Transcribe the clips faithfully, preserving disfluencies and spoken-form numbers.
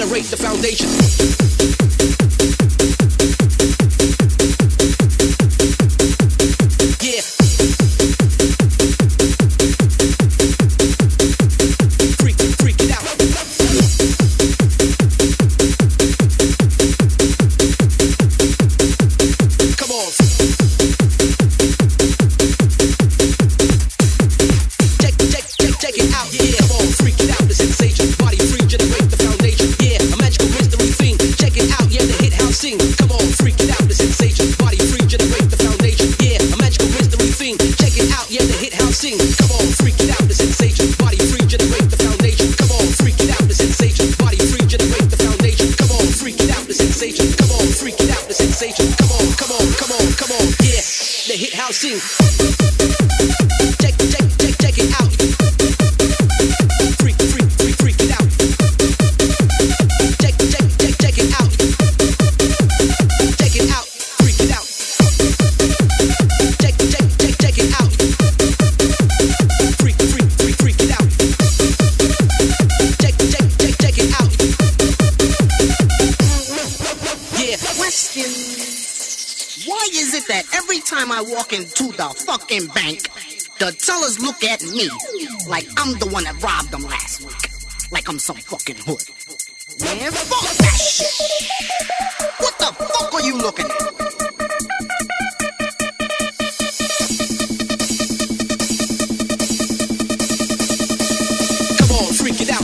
regenerate the foundation. Yeah. Freak, freak it out. Come on. Check, check, check, check it out. Yeah, come on, freak it out. The sensation, body free, generate the foundation. Yeah, a magical mystery thing. Check it out. Yeah, the hit house sing. Come on, freak it out. The sensation, body free, generate the foundation. Yeah, a magical mystery thing. Check it out. Yeah, the hit house sing. Come on, freak it out. The sensation, body free, generate the foundation. Come on, freak it out. The sensation, body free, generate the foundation. Come on, freak it out. The sensation. Come on, freak it out. The sensation. Come on, come on, come on, come on. Yeah, the hit house sing. Check, check, check, check it out. Freak, freak, freak, freak it out. Check, check, check, check it out. Check it out, freak it out. Check, check, check, check it out. Freak, freak, freak, freak it out. Check, check, check, check it out. Yeah. Question. Why is it that every time I walk into the fucking bank, the tellers look at me like I'm the one that robbed them last week? Like I'm some fucking hood. Man, fuck that shit. What the fuck are you looking at? Come on, freak it out.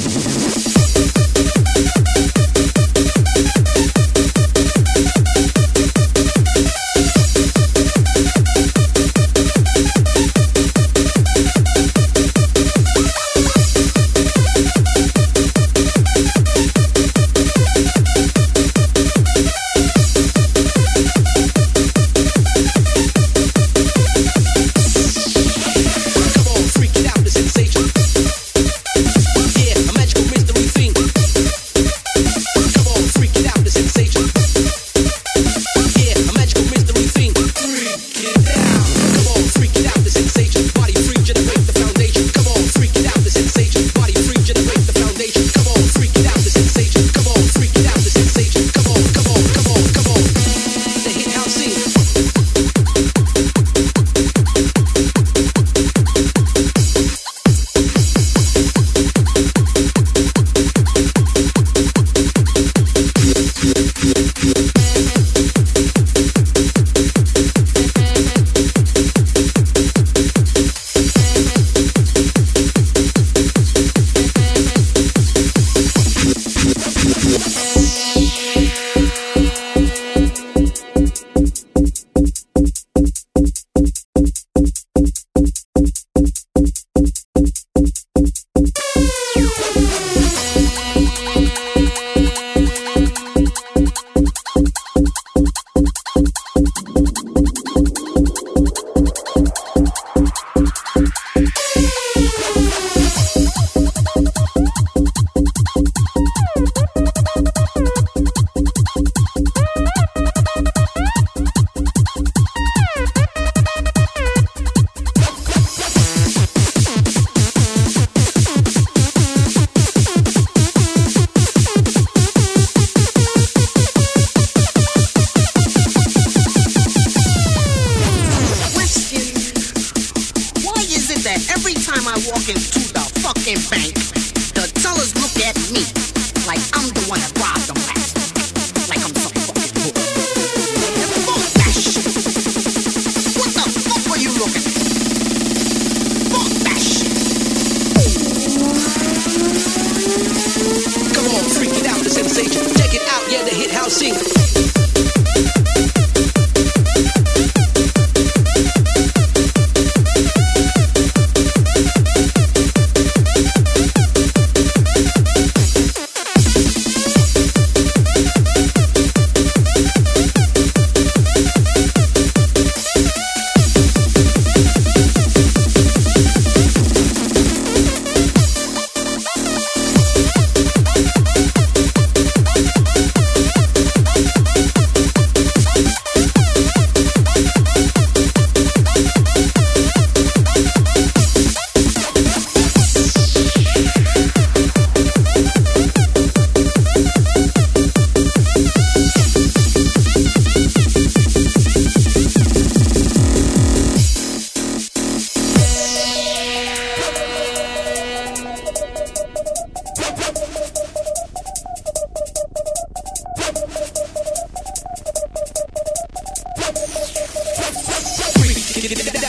freak it out.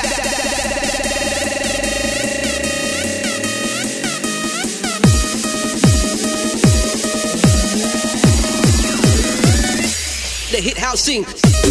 The hit house scene.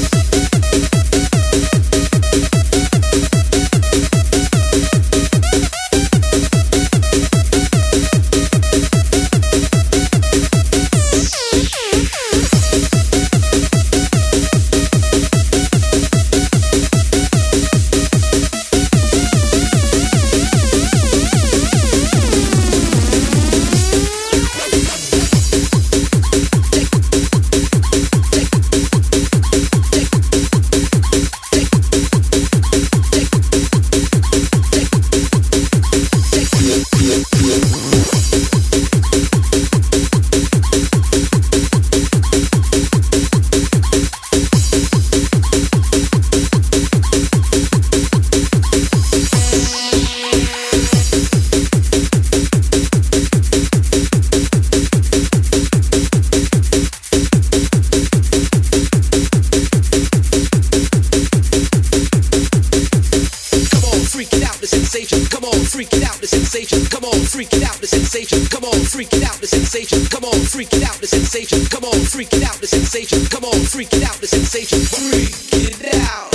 Come on, freak it out, the sensation. Come on, freak it out, the sensation. Come on, freak it out, the sensation. Come on, freak it out, the sensation. Come on, freak it out, the sensation. Come on, freak it out, the sensation. Freak it out.